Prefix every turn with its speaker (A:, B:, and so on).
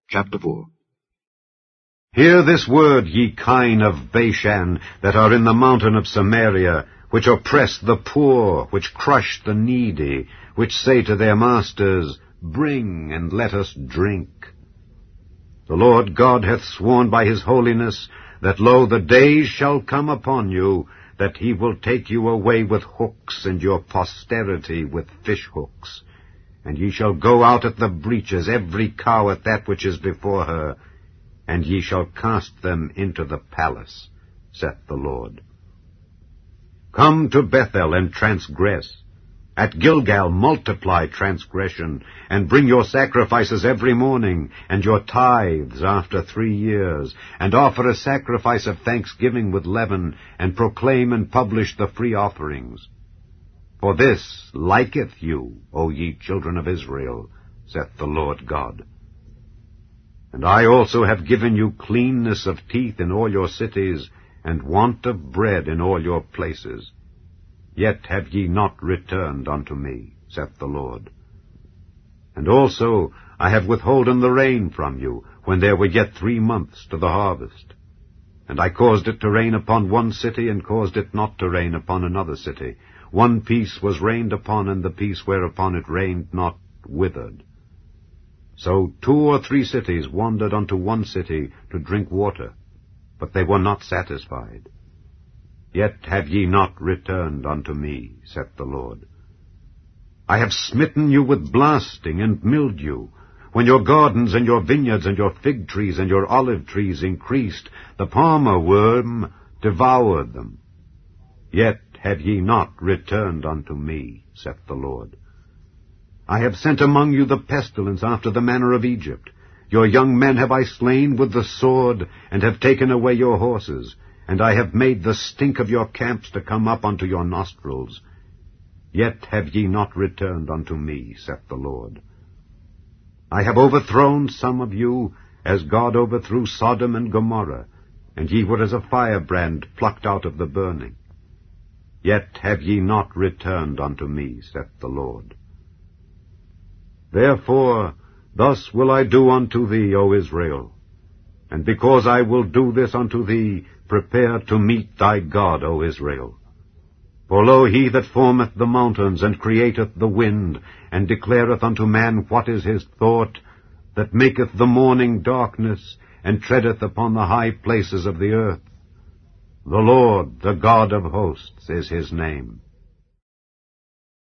A: Chapter 4.
B: Hear this word, ye kine of Bashan, that are in the mountain of Samaria, which oppress the poor, which crush the needy, which say to their masters, Bring, and let us drink. The Lord God hath sworn by his holiness, that, lo, the days shall come upon you, that he will take you away with hooks, and your posterity with fish hooks. And ye shall go out at the breaches, every cow at that which is before her, and ye shall cast them into the palace, saith the Lord. Come to Bethel and transgress. At Gilgal multiply transgression, and bring your sacrifices every morning, and your tithes after 3 years, and offer a sacrifice of thanksgiving with leaven, and proclaim and publish the free offerings. For this liketh you, O ye children of Israel, saith the Lord God. And I also have given you cleanness of teeth in all your cities, and want of bread in all your places. Yet have ye not returned unto me, saith the Lord. And also I have withholden the rain from you, when there were yet 3 months to the harvest. And I caused it to rain upon one city, and caused it not to rain upon another city. One piece was rained upon, and the piece whereupon it rained not withered. So 2 or 3 cities wandered unto one city to drink water, but they were not satisfied. Yet have ye not returned unto me, saith the Lord. I have smitten you with blasting and mildew. When your gardens and your vineyards and your fig trees and your olive trees increased, the palmer worm devoured them. Yet have ye not returned unto me, saith the Lord. I have sent among you the pestilence after the manner of Egypt. Your young men have I slain with the sword, and have taken away your horses, and I have made the stink of your camps to come up unto your nostrils. Yet have ye not returned unto me, saith the Lord. I have overthrown some of you, as God overthrew Sodom and Gomorrah, and ye were as a firebrand plucked out of the burning. Yet have ye not returned unto me, saith the Lord. Therefore, thus will I do unto thee, O Israel. And because I will do this unto thee, prepare to meet thy God, O Israel. For lo, he that formeth the mountains, and createth the wind, and declareth unto man what is his thought, that maketh the morning darkness, and treadeth upon the high places of the earth. The Lord, the God of hosts, is his name.